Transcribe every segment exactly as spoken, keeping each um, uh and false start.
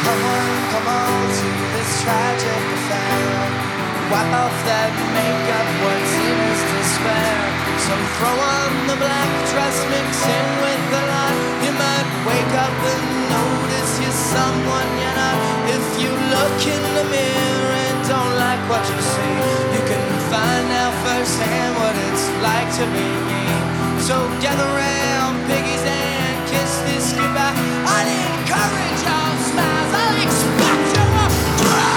Come on, come on to this tragic affair. Wipe off that makeup, what's in is despair. So throw on the black dress, mix in with the light. You might wake up and notice you're someone you're not. If you look in the mirror and don't like what you see, you can find out firsthand what it's like to be me. So gather round, piggies, and kiss this goodbye. I'll encourage your smiles, I'll expect you to cry.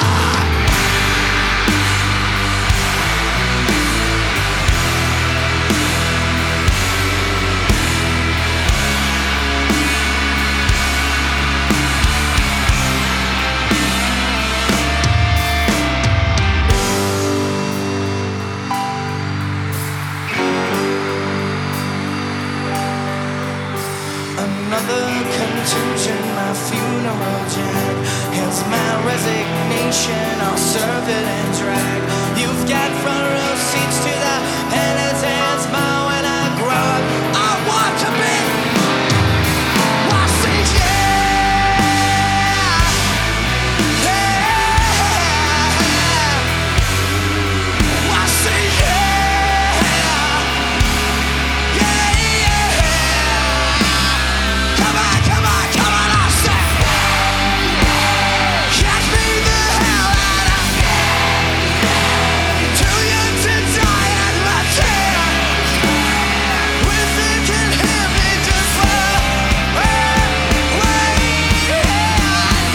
Another contusion, my funeral jag. Here's my resignation, I'll serve it and drag. You've got front row seats to the penitence. My